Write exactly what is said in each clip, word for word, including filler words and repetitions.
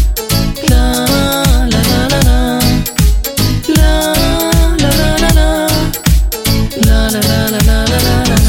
لا لا لا لا لا لا لا لا لا لا لا لا لا لا لا.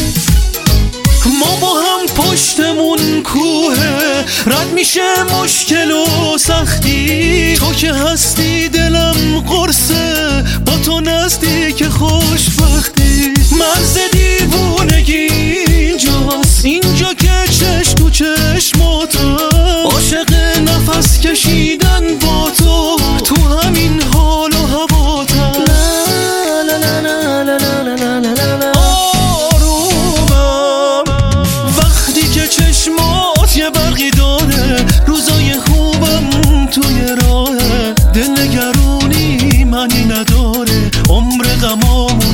ما با هم پشتمون کوه، رد میشه مشکل و سختی. تو که هستی دلم قرصه، با تو نزدیک خوشبختی. مرز دیوونگی اینجاست، اینجا که چشم تو چشماتم، عاشق نفس کشیدن با تو، تو همین حال و هواتم. لا لا لا لا لا لا لا لا لا. آرومم وقتی که چشمات یه برقی داره، روزای خوبم توی راهه، دل نگرونی معنی نداره، عمر غمام